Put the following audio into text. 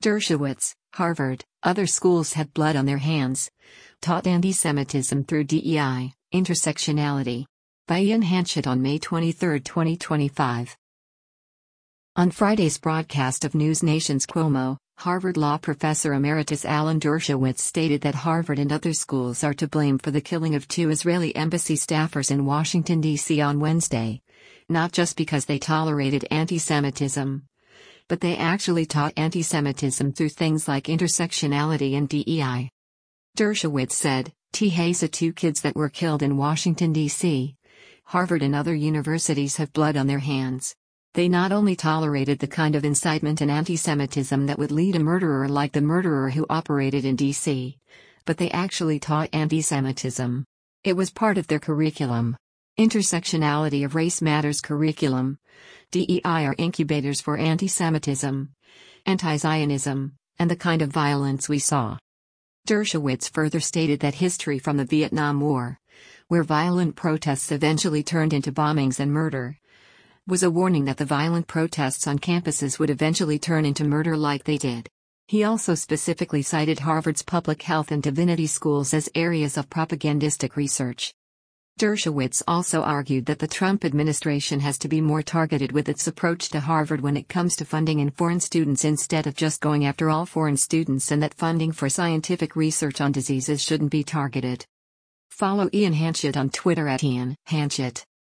Dershowitz, Harvard, other schools have blood on their hands. Taught anti-Semitism through DEI, intersectionality. By Ian Hanchett on May 23, 2025. On Friday's broadcast of News Nation's Cuomo, Harvard law professor emeritus Alan Dershowitz stated that Harvard and other schools are to blame for the killing of 2 Israeli embassy staffers in Washington, D.C. on Wednesday. Not just because they tolerated anti-Semitism, but they actually taught anti-Semitism through things like intersectionality and DEI. Dershowitz said, "The 2 kids that were killed in Washington, D.C. Harvard and other universities have blood on their hands. They not only tolerated the kind of incitement and anti-Semitism that would lead a murderer like the murderer who operated in D.C., but they actually taught anti-Semitism. It was part of their curriculum. Intersectionality of Race Matters curriculum. DEI are incubators for anti-Semitism, anti-Zionism, and the kind of violence we saw." Dershowitz further stated that history from the Vietnam War, where violent protests eventually turned into bombings and murder, was a warning that the violent protests on campuses would eventually turn into murder like they did. He also specifically cited Harvard's public health and divinity schools as areas of propagandistic research. Dershowitz also argued that the Trump administration has to be more targeted with its approach to Harvard when it comes to funding in foreign students instead of just going after all foreign students, and that funding for scientific research on diseases shouldn't be targeted. Follow Ian Hanchett on Twitter @IanHanchett.